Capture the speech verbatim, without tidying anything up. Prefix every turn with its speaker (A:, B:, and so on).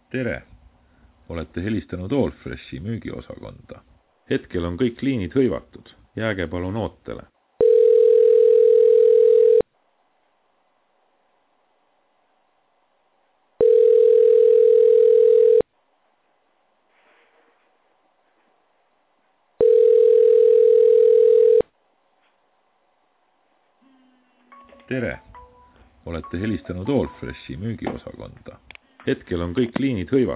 A: Tere! Olete helistanud Allfreshi müügiosakonda. Hetkel on kõik liinid hõivatud. Jääge palun ootele. Tere! Olete helistanud Allfreshi müügiosakonda. Hetkel on kõik liinid hõivatud.